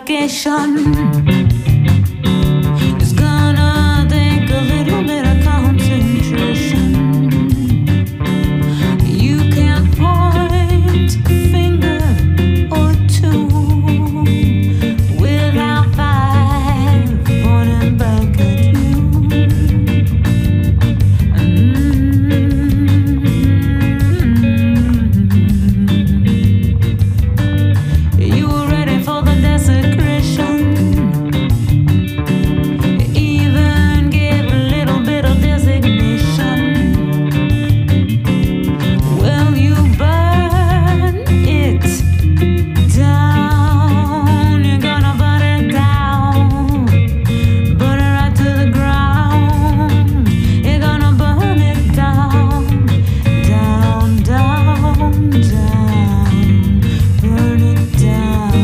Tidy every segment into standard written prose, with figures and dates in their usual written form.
vacation. It's gonna take a little bit of concentration. You can't point a finger or two without five pointing back at you. You were ready for the desecration. Even gave a little bit of designation. Well, you burn it down. You're gonna burn it down. Burn it right to the ground. You're gonna burn it down. Down, down, down. Burn it down.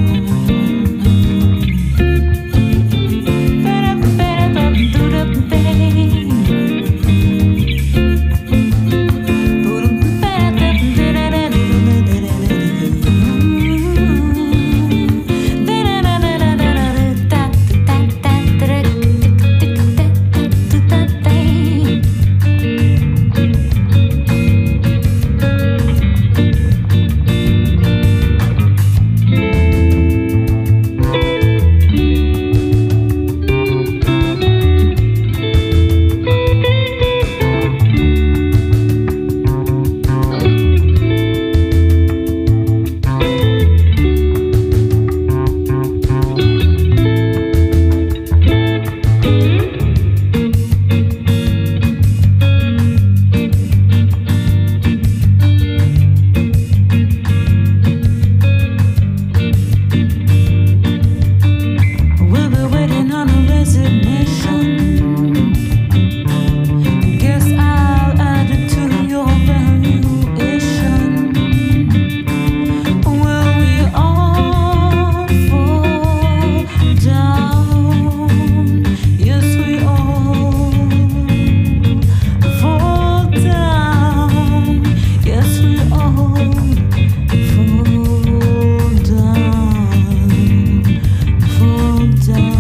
We'll be waiting on a resignation. Guess I'll add it to your valuation. Will we all fall down? Yes, we all fall down. Yes, we all fall down. Fall down.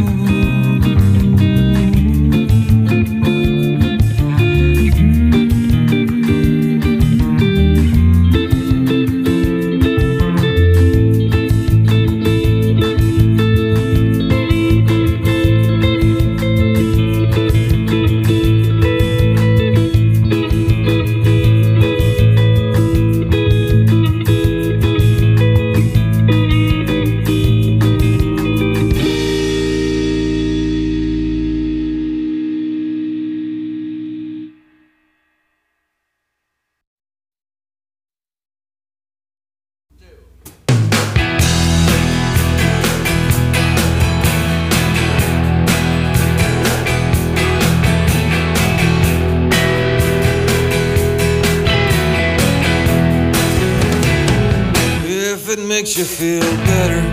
If it makes you feel better,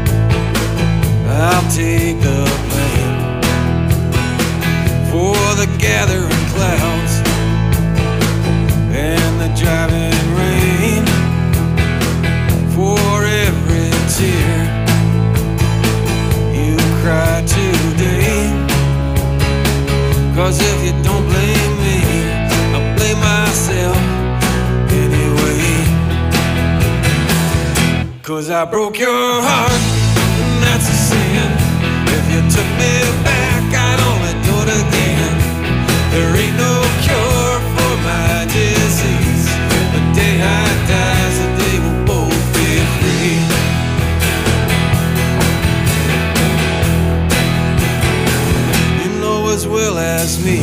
I'll take the blame for the gathering clouds and the driving rain, for every tear you cry today. 'Cause if you don't blame me, I'll blame myself anyway. 'Cause I broke your heart, and that's a sin. If you took me back, I'd only do it again. There ain't no cure for my disease. The day I die is the day we'll both be free. You know as well as me,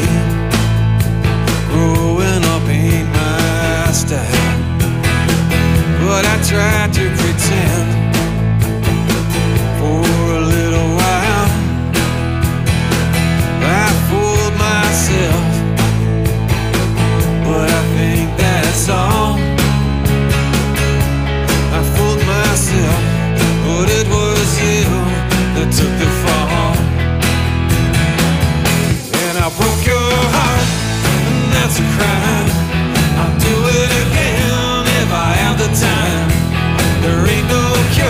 growing up ain't my style. But I tried to pretend for a little while. I fooled myself, but I think that's all. I fooled myself, but it was you that took the fall. And I broke your heart, and that's a crime. I'll do it again if I have the time. There ain't no cure.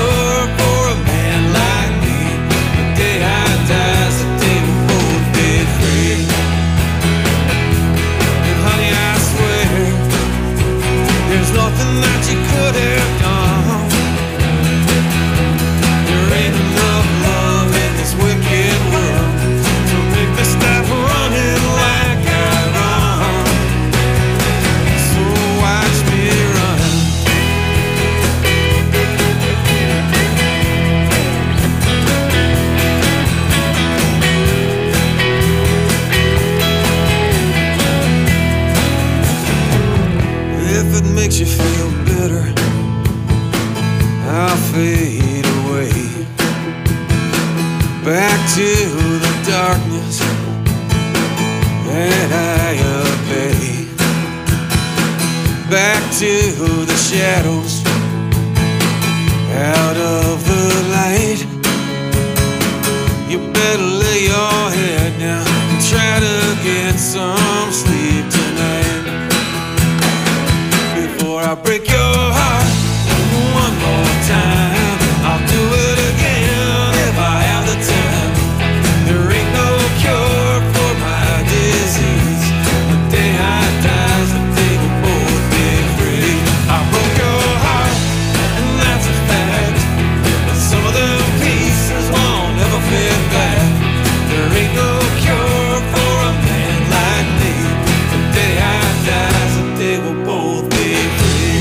into the shadows, out of the light. You better lay your head down and try to get some sleep tonight. Before I break your heart one more time, I'll do it again if I have the time. There ain't no cure for my disease. The day I die, the day we'll both be free. I broke your heart, and that's a fact. But some of the pieces won't ever fit back. There ain't no cure for a man like me. The day I die, the day we'll both be free.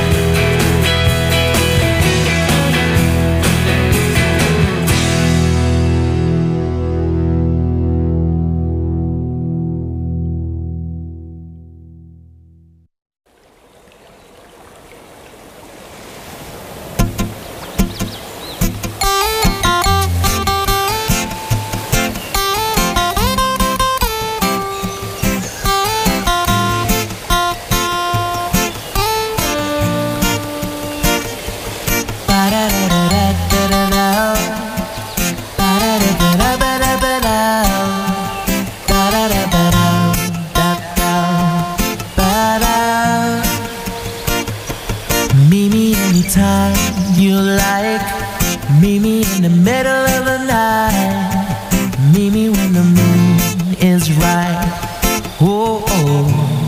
Meet me anytime you like. Meet me in the middle of the night. Meet me when the moon is right. Oh, oh.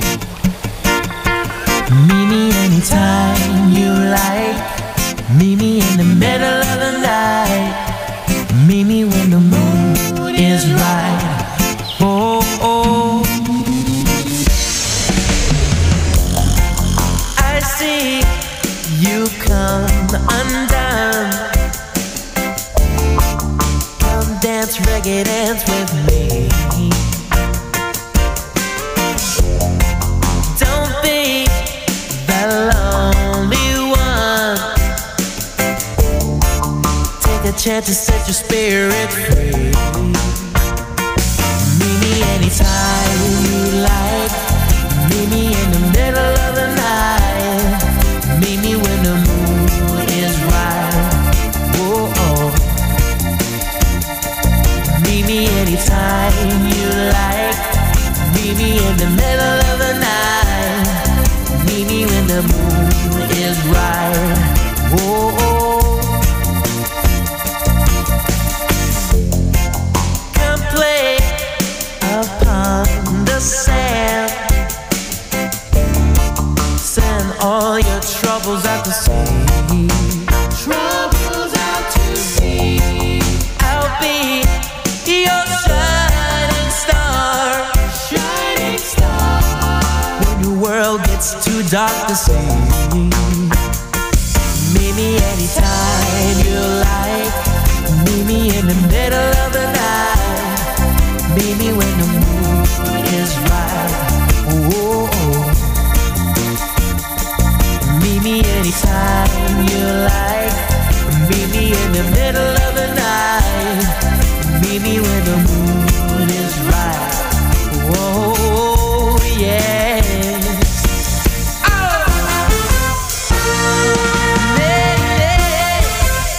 Meet me anytime you like. Meet me in the middle of the night. Meet me when the moon is right. Oh, oh. I see you come undone. Come dance, reggae dance with me. Don't be the lonely one. Take a chance to set your spirit free. Meet me anytime you like. Meet me in the middle of the night. Meet me when the moon is right. Oh, oh. Meet me anytime you like. Meet me in the middle of the night. Meet me when the moon is right. Oh, oh. Come play upon the sand. Send all your troubles out to sea. Troubles out to sea. I'll be your shining star. Shining star. When your world gets too dark to see. Meet me anytime you like. Meet me in the middle of the night. Meet me when the moon is right. Oh, oh. Meet me anytime you like. Meet me in the middle of the night. Meet me when the moon is right. Oh, yes. Oh, yeah.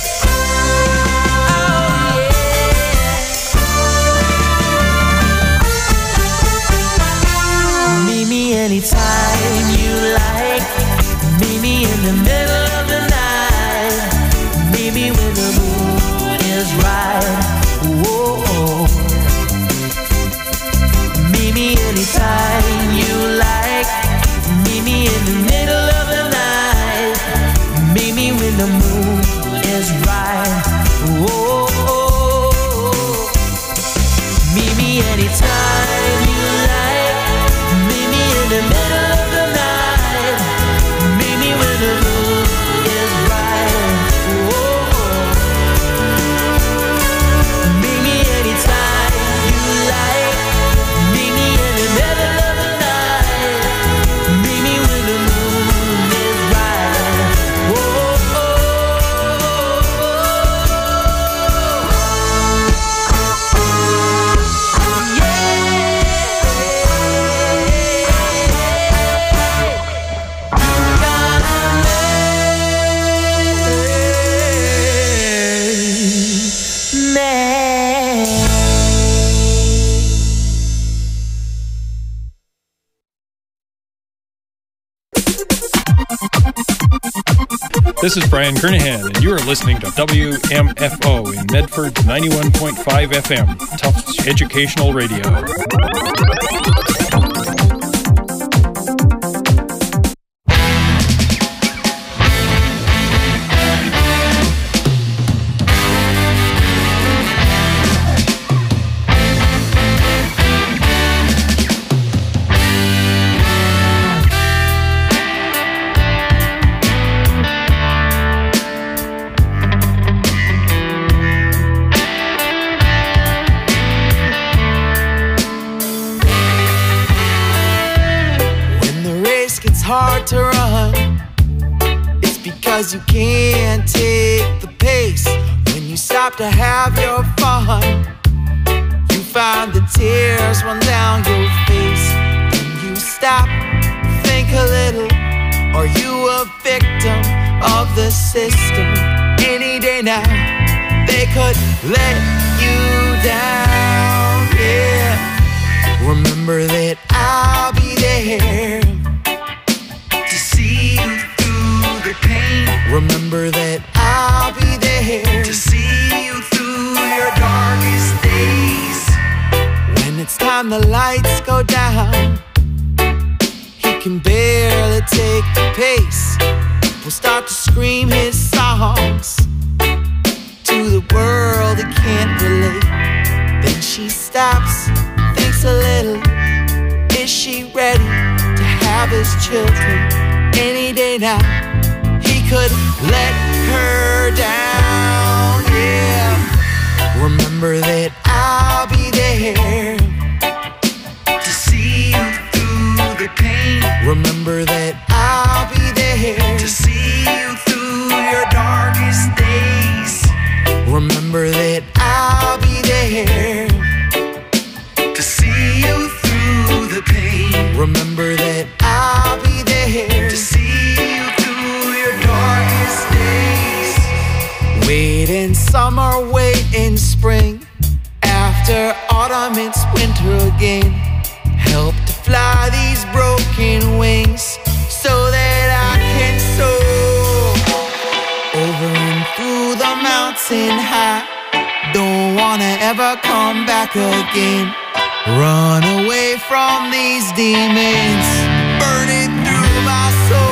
Oh, yeah. This is Brian Kernahan, and you are listening to WMFO in Medford 91.5 FM, Tufts Educational Radio. Hard to run, it's because you can't take the pace. When you stop to have your fun, you find the tears run down your face. When you stop, think a little, are you a victim of the system? Any day now, they could let you down, yeah. Remember that I'll be there. Remember that I'll be there to see you through your darkest days. When it's time the lights go down, he can barely take the pace. Will start to scream his songs to the world that can't relate. Then she stops, thinks a little. Is she ready to have his children? Any day now, could let her down, yeah. Remember that I'll be there to see you through the pain. Remember that I'll be there to see you through your darkest days. Remember that I'll be there to see you through the pain. Remember that I'll be there to see you through your darkest days. Wait in summer, wait in spring. After autumn, it's winter again. Help to fly these broken wings so that I can soar over and through the mountain high. Don't wanna ever come back again. Run away from these demons burning through my soul.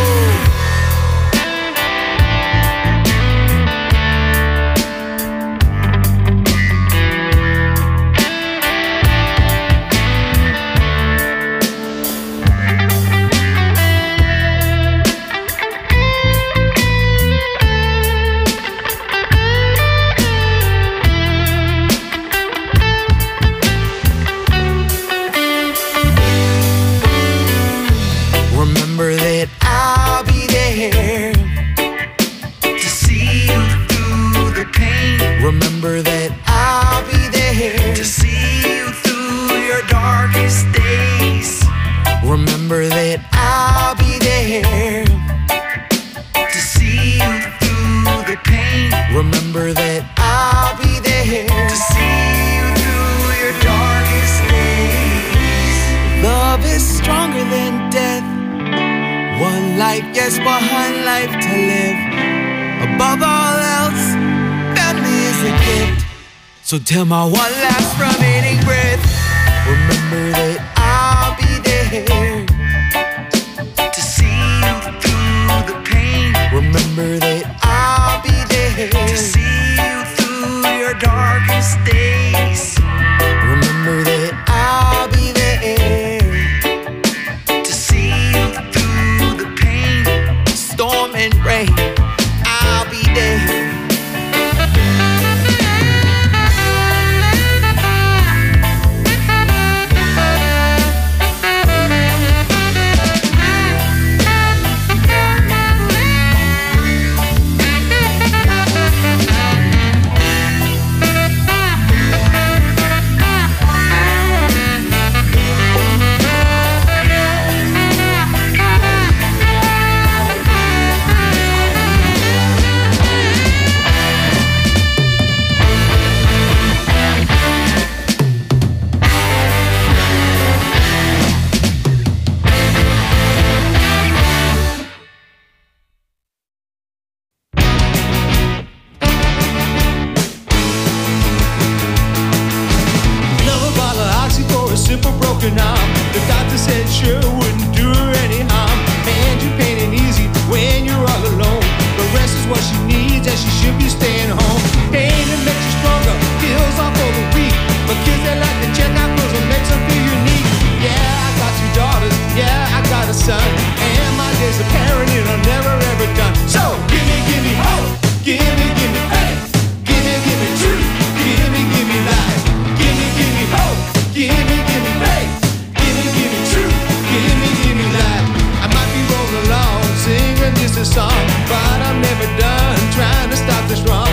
Remember that I'll be there to see you through the pain. Remember that I'll be there to see you through your darkest days. Remember that I'll be there to see you through the pain. Remember that I'll be there to see you through your darkest days. Love is stronger than death. One life, yes, one life to live. Above all else, family is a gift. So till my one last remaining breath, remember that I'll be there to see you through the pain. Remember that I'll be there to see you through your darkest days. Remember that I'll be there to see you through the pain, storm and rain. I'll be there. for broken arm. The doctor said sure wouldn't do her any harm. And you're pain and easy when you're all alone. The rest is what she needs and she should be staying home. Pain that makes you stronger, heals off all the weak. But kids that like to check out clothes and makes them feel unique. Yeah, I got 2 daughters, yeah, I got a son. And my days of parenting are never ever done. So give me hope, give me faith, give me truth, give me life. Give me hope, give me faith, give me truth, give me life. I might be rolling along, singing just a song, but I'm never done trying to stop this wrong.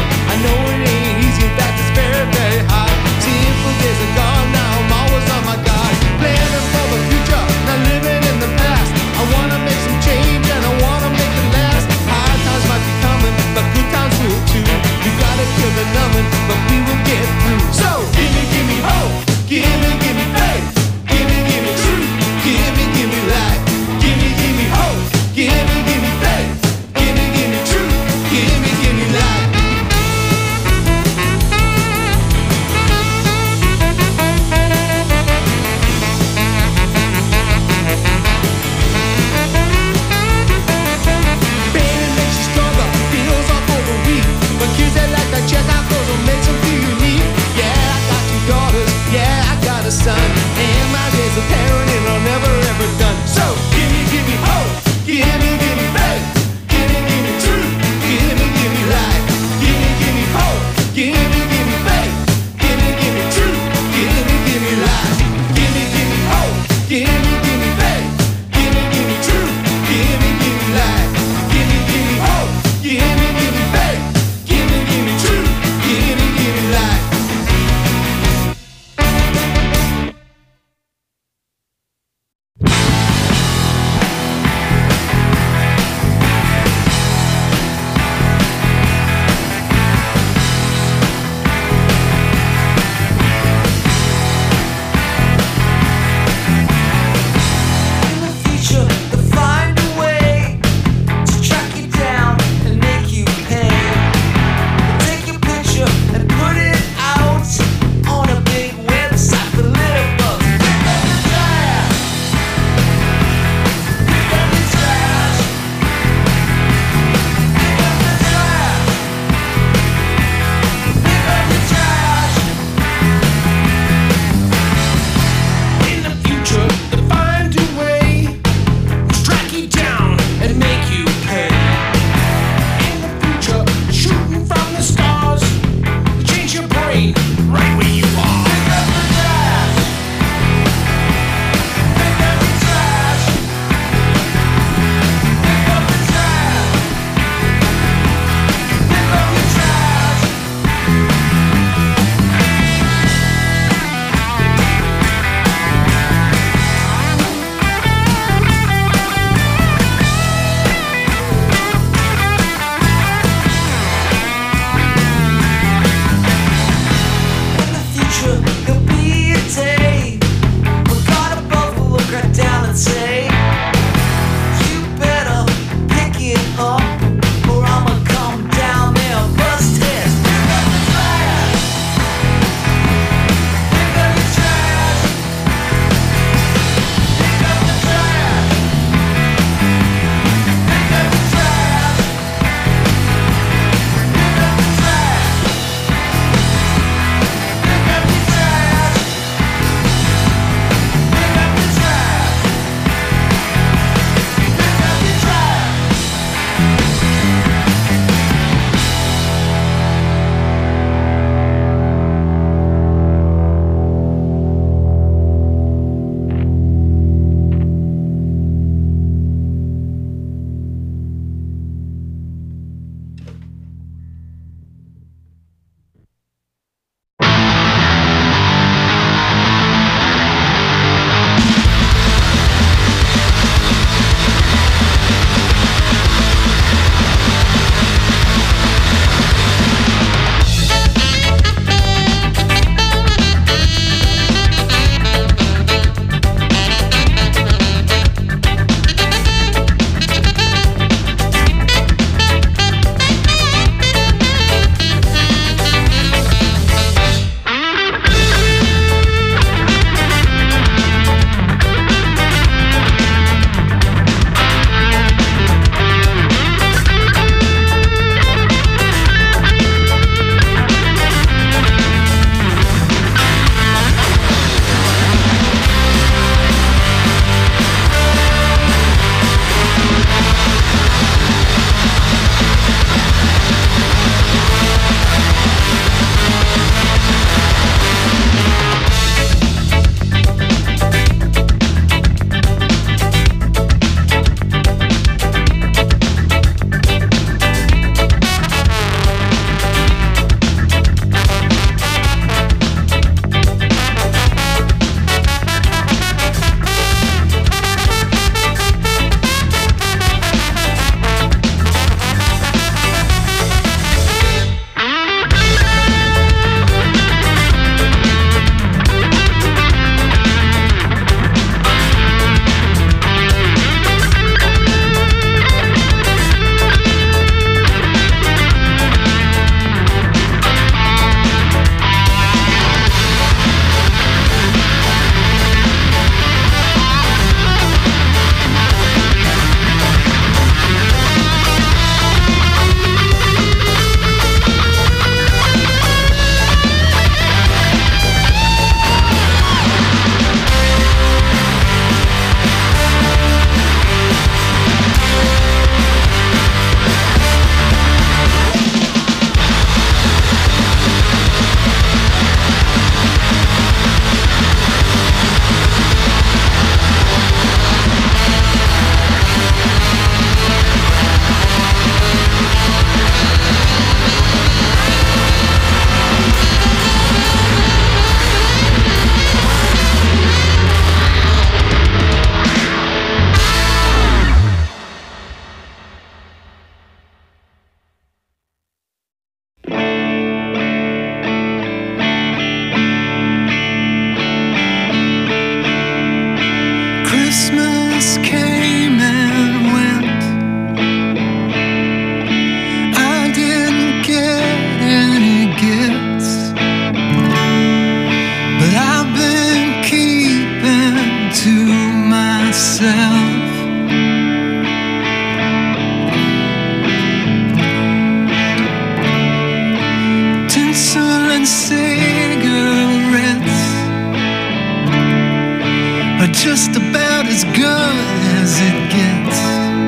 are just about as good as it gets.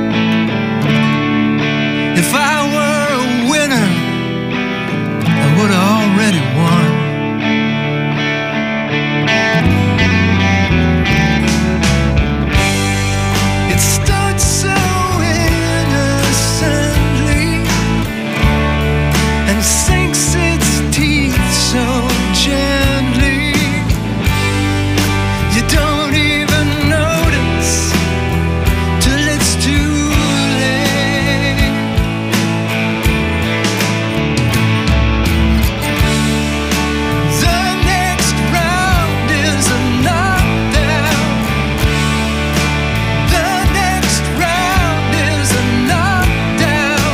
If I were a winner, I would have already won. It starts so innocently and sinks its teeth so gently. You don't even notice till it's too late. The next round is a knockdown. The next round is a knockdown.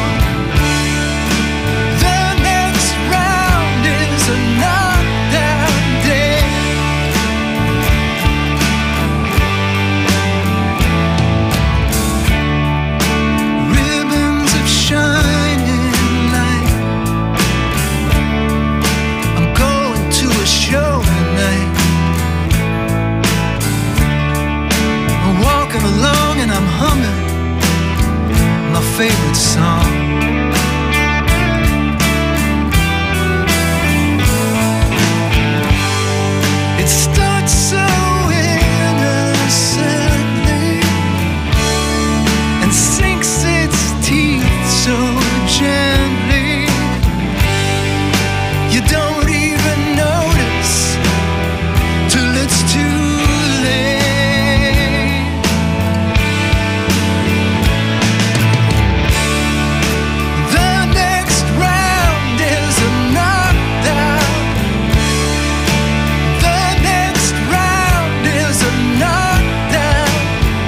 The next round is a knockdown day. Ribbons of shining light. I'm going to a show tonight. I'm walking along and I'm humming my favorite song. It starts so innocently and sinks its teeth so gently. You don't even notice till it's too late. The next round is a knockdown. The next round is a knockdown.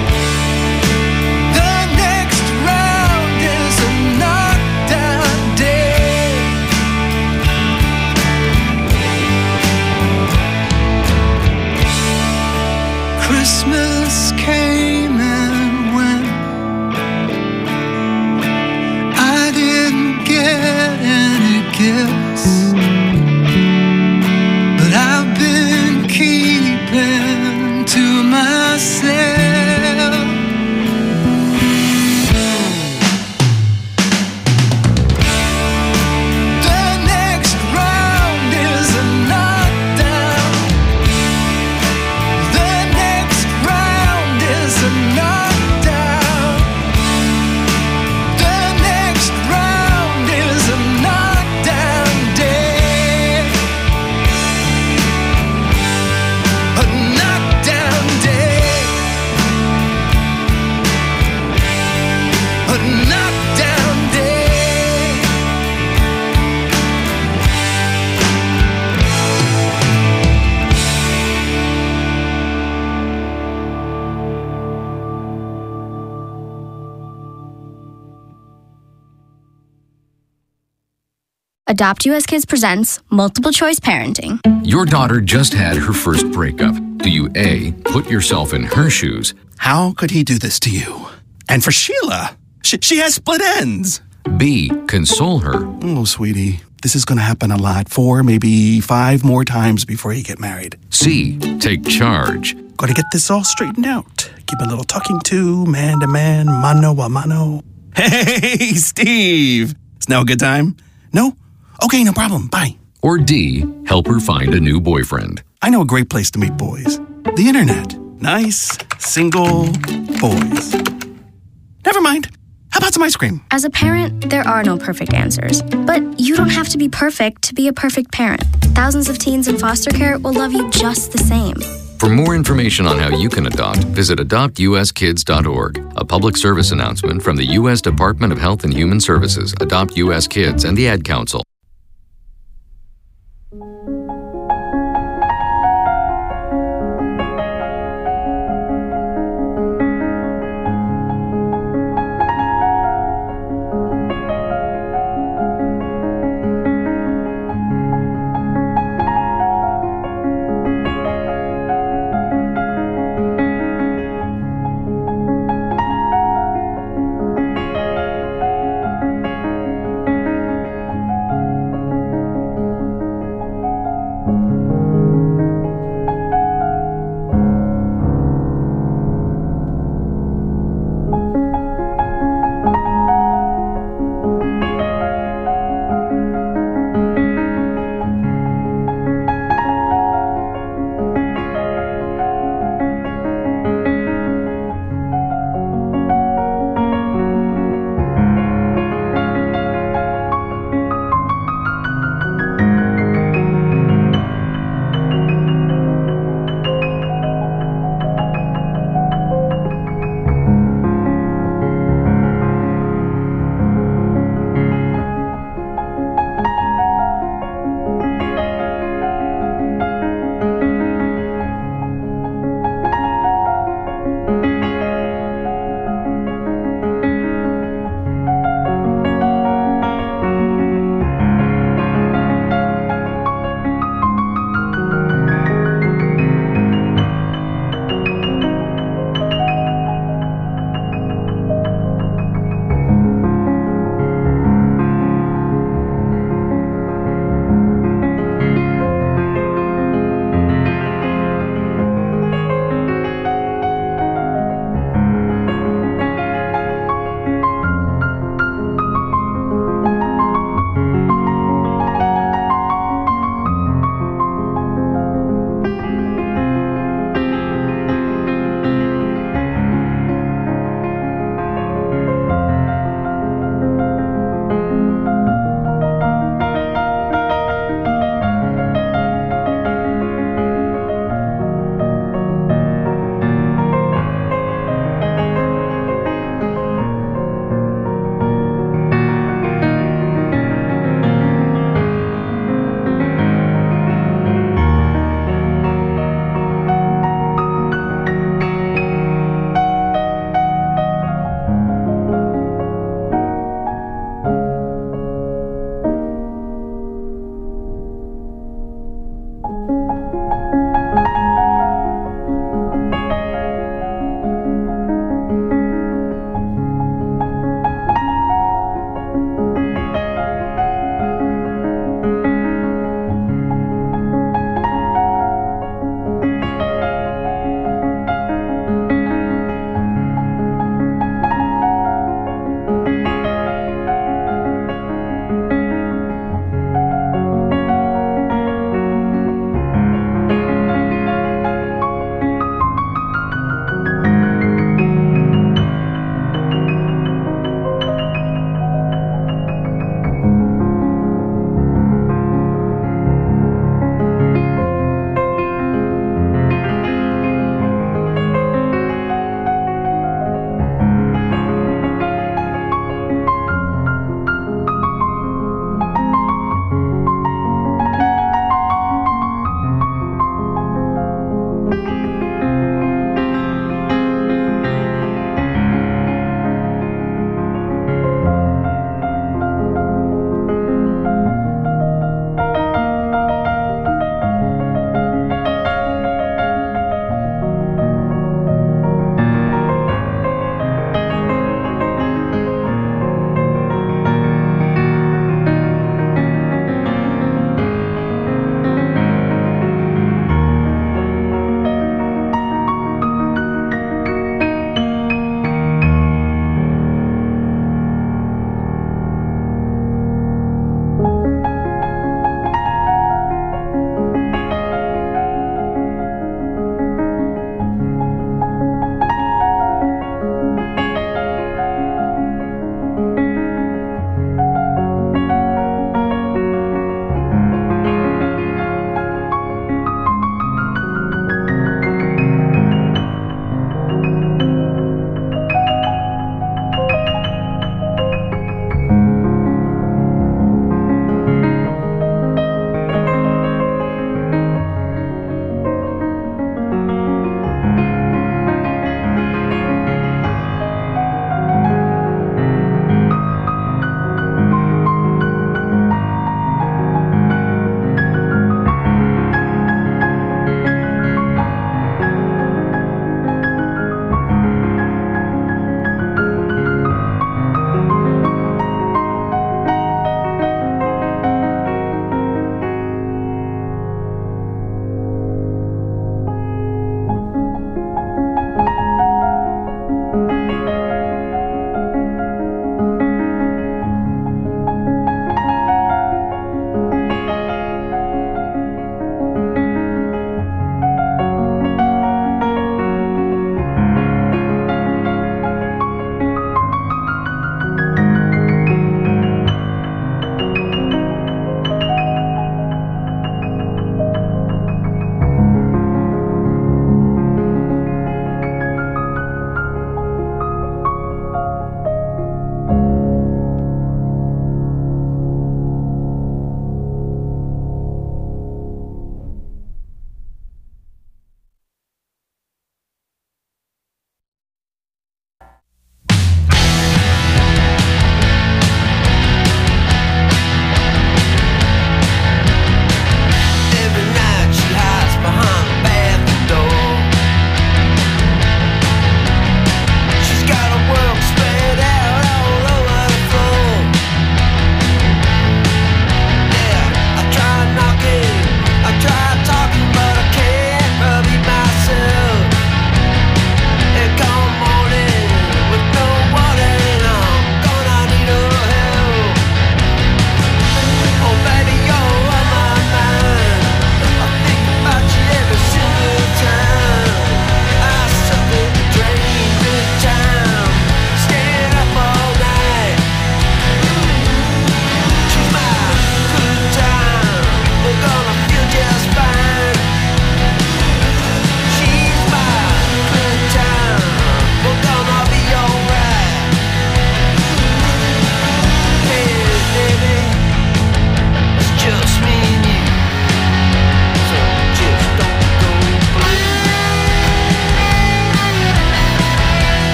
The next round is a knockdown day. Christmas came and went. I didn't get any gifts, but I've been keeping to myself. The next round is a knockdown. The next round is a knockdown. The next round is a knockdown day. A knockdown day. A knockdown day. Adopt US Kids presents Multiple Choice Parenting. Your daughter just had her first breakup. Do you A, put yourself in her shoes? How could he do this to you? And for Sheila, she has split ends. B, console her? Oh, sweetie, this is going to happen a lot. 4, maybe 5 more times before you get married. C, take charge? Got to get this all straightened out. Keep a little talking to, man to man, mano a mano. Hey, Steve. Is now a good time? No? Okay, no problem. Bye. Or D, help her find a new boyfriend? I know a great place to meet boys. The internet. Nice, single boys. Never mind. How about some ice cream? As a parent, there are no perfect answers. But you don't have to be perfect to be a perfect parent. Thousands of teens in foster care will love you just the same. For more information on how you can adopt, visit adoptuskids.org. A public service announcement from the U.S. Department of Health and Human Services, Adopt U.S. Kids, and the Ad Council.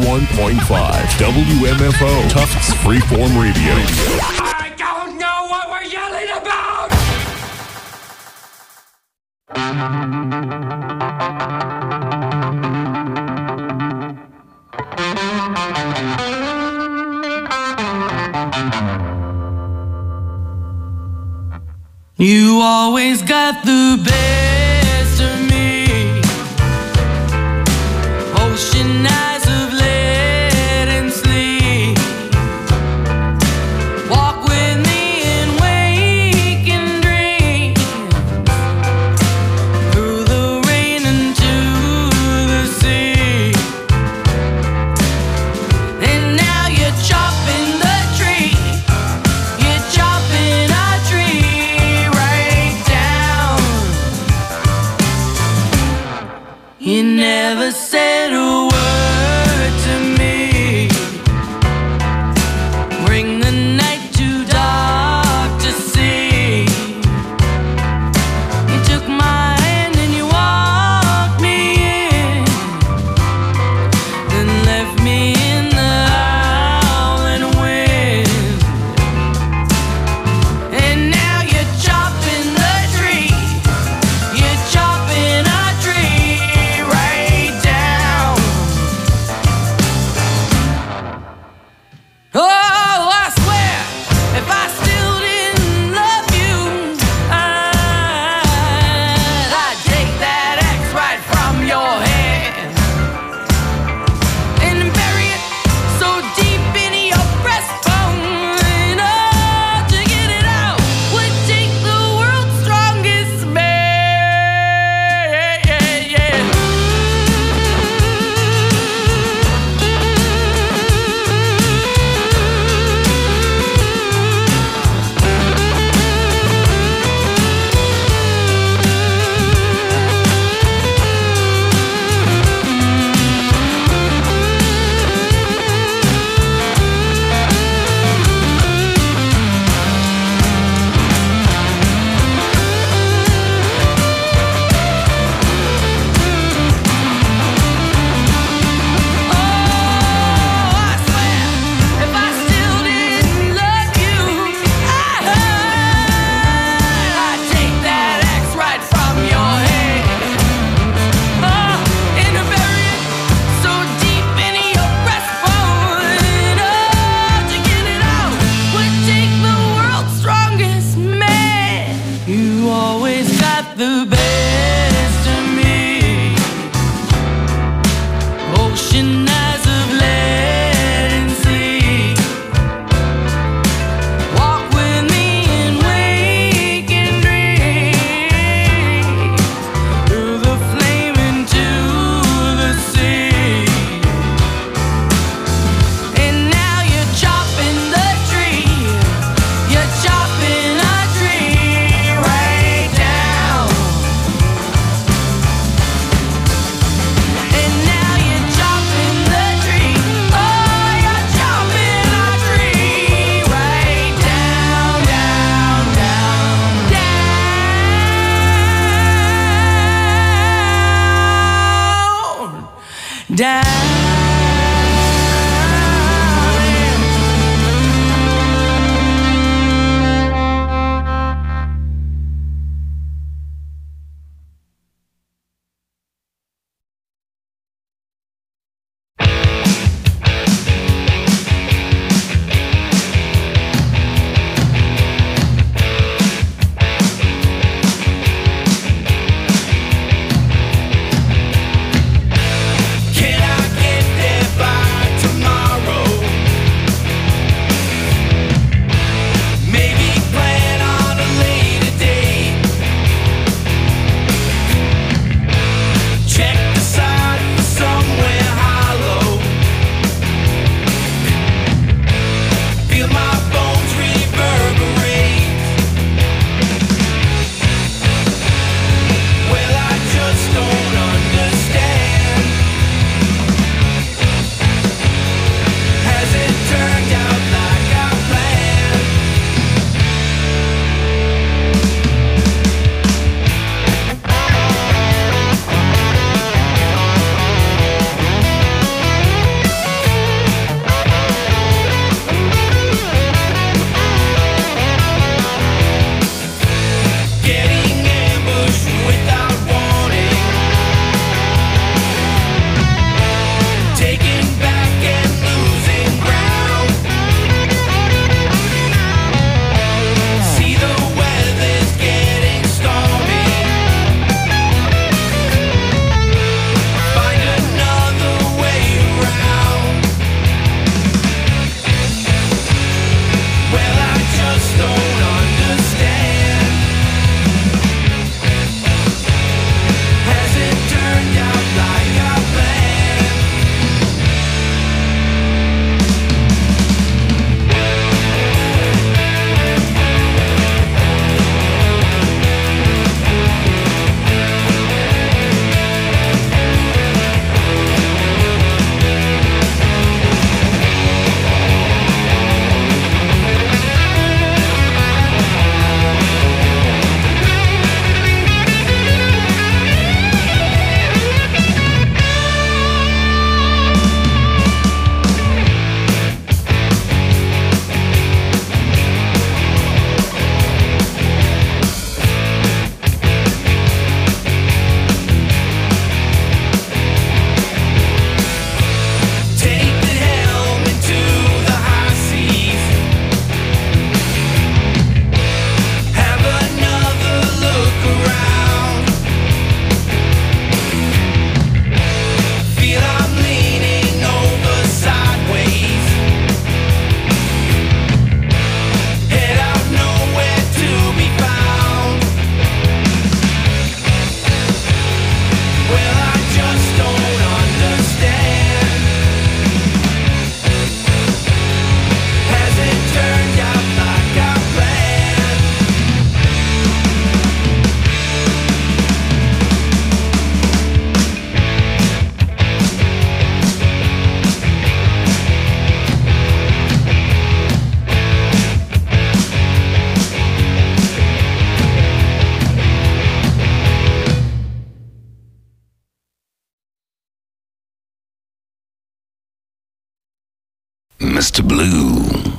91.5 WMFO, Tufts Freeform Radio. I don't know what we're yelling about! You always got the best of me. Ocean eyes of lead and sleep. Walk with me and wake and dream. Through the rain into the sea. And now you're chopping the tree. You're chopping our tree right down. You never said a word to me. Bring the night too dark to see. You took my hand and you walked me in, then left me in the howling wind. And now you're chopping the tree. You're chopping our tree right down. Oh, I swear, if I still didn't love you, I'd take that axe right from your hand and bury it so deep in your breastbone. Oh, to get it out would take the world's strongest man. I swear, if I still didn't love you, I'd take that axe right from your hand. And bury it so deep in your breastbone. To get it out would take the world's strongest man. You always got the best of me. Ocean eyes of lead and sleep. Walk with me and wake and dream. Through the flame into the sea. And now you're chopping the tree. You're chopping our tree right down. And now you're chopping Mr. Blue.